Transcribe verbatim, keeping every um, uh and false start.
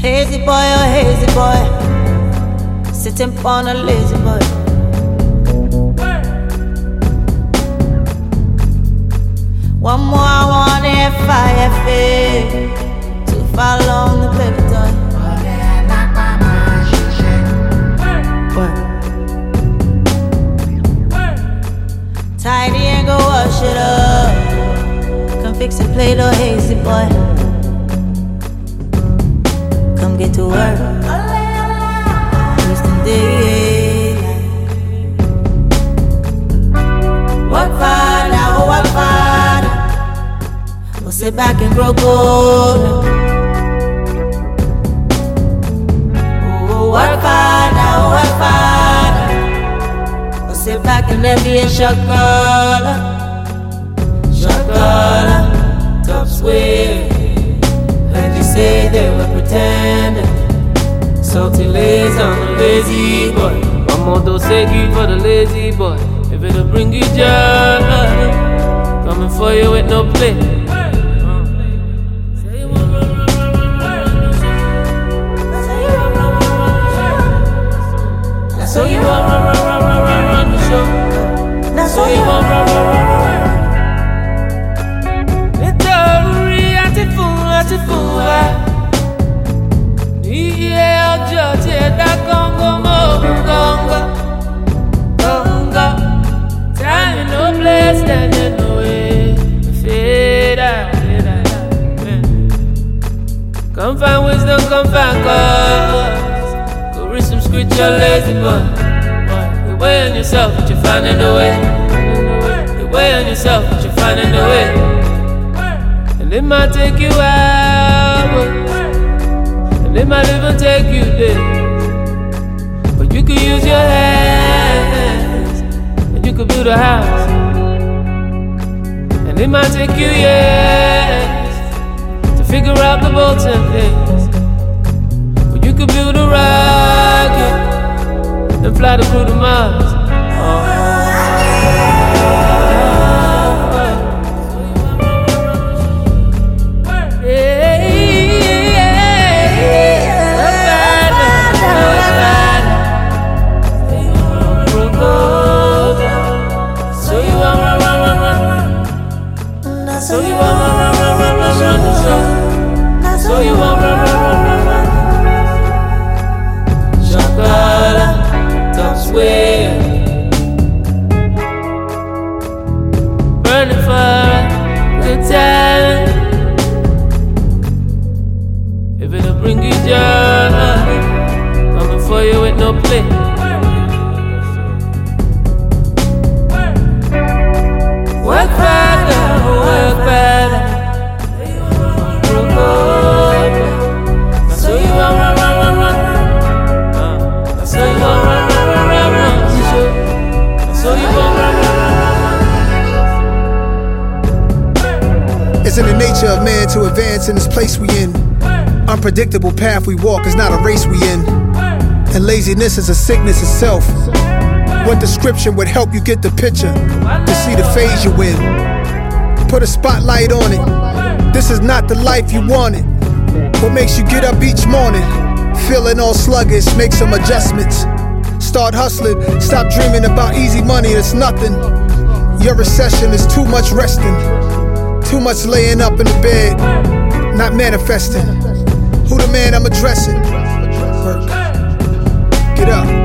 Hazy boy, oh hazy boy, sitting on a lazy boy. One more I want if I feel too far along the paper toy. Tidy and go wash it up. Come fix and play the hazy boy. Come get to work. Wasting daylight. Work hard, now work hard. We'll sit back and grow cold. Oh, work hard, now work hard. We'll sit back and then be a shakala. Shakala, top swing. Heard you say they were pretending. Salty lays on the lazy boy. One more dosegi for the lazy boy. If it'll bring you joy, coming for you with no play. So you want run, run, run, run, run, run the show. That's so you want run, run, run, run. Ti fún wa iye ọjọ́ tí ẹ dá kọ́ńgọ́ mọ́ kọ́ńgọ́ kọ́ńgọ́ time no place standing no way fade out fade out. Come find wisdom, come find cause. Go read some scripture, lazy boy. You weigh on yourself, but you're finding a way. You weigh on yourself, but you're finding a way. And it might take you hours, and it might even take you days. But you could use your hands, and you could build a house. And it might take you years to figure out the bolts and things. But you could build a rocket and fly the crew to Mars. Oh. So you want run, run, run, run, run, run the show. So you want run, run, run, run, run. Shakala, top swing. Burning for a good time. If it'll bring you joy, coming for you with no play. Work hard now, work better. So you want run, run, run, run. So you want run, run, run, run, run. So you want run, run, run. It's in the nature of man to advance in this place we in. Unpredictable path we walk is not a race we in. And laziness is a sickness itself. What description would help you get the picture to see the phase you in? Put a spotlight on it. This is not the life you wanted. What makes you get up each morning? Feeling all sluggish, make some adjustments. Start hustling, stop dreaming about easy money, it's nothing. Your recession is too much resting, too much laying up in the bed, not manifesting. Who the man I'm addressing? Get up.